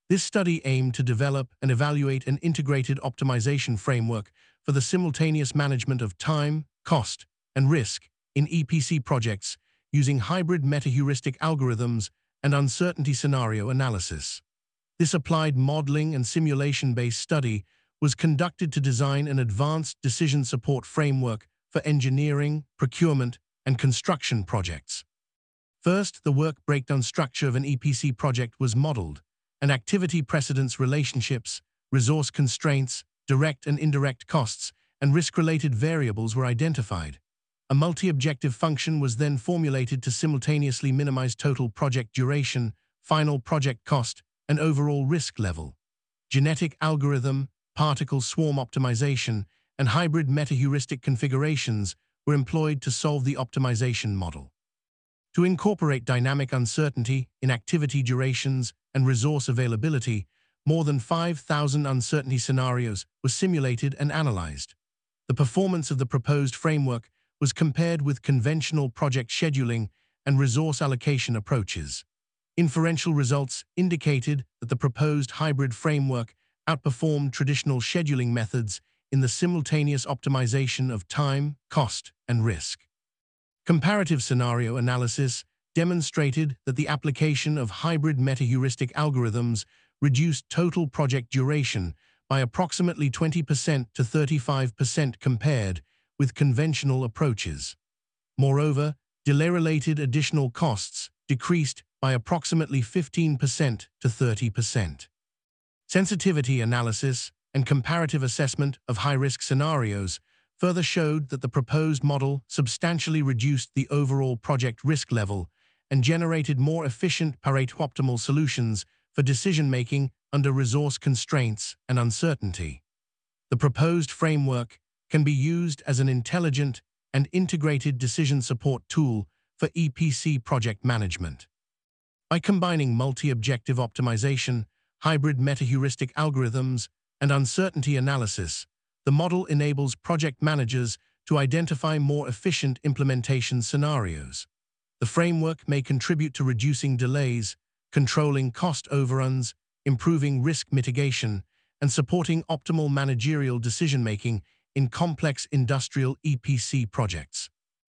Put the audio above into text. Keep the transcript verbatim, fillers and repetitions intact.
This study aimed to develop and evaluate an integrated optimization framework for the simultaneous management of time, cost, and risk in E P C projects using hybrid meta-heuristic algorithms and uncertainty scenario analysis. This applied modeling and simulation-based study was conducted to design an advanced decision support framework for engineering, procurement, and construction projects. First, the work breakdown structure of an E P C project was modeled, and activity precedence relationships, resource constraints, direct and indirect costs, and risk-related variables were identified. A multi-objective function was then formulated to simultaneously minimize total project duration, final project cost, and overall risk level. Genetic algorithm, particle swarm optimization, and hybrid meta-heuristic configurations were employed to solve the optimization model. To incorporate dynamic uncertainty in activity durations and resource availability, more than five thousand uncertainty scenarios were simulated and analyzed. The performance of the proposed framework was compared with conventional project scheduling and resource allocation approaches. Inferential results indicated that the proposed hybrid framework outperformed traditional scheduling methods in the simultaneous optimization of time, cost, and risk. Comparative scenario analysis demonstrated that the application of hybrid meta-heuristic algorithms reduced total project duration by approximately twenty percent to thirty-five percent compared with conventional approaches. Moreover, delay-related additional costs decreased by approximately fifteen percent to thirty percent. Sensitivity analysis and comparative assessment of high-risk scenarios further showed that the proposed model substantially reduced the overall project risk level and generated more efficient Pareto-optimal solutions for decision-making under resource constraints and uncertainty. The proposed framework can be used as an intelligent and integrated decision support tool for E P C project management. By combining multi-objective optimization, hybrid meta-heuristic algorithms, and uncertainty analysis, the model enables project managers to identify more efficient implementation scenarios. The framework may contribute to reducing delays, controlling cost overruns, improving risk mitigation, and supporting optimal managerial decision-making in complex industrial E P C projects.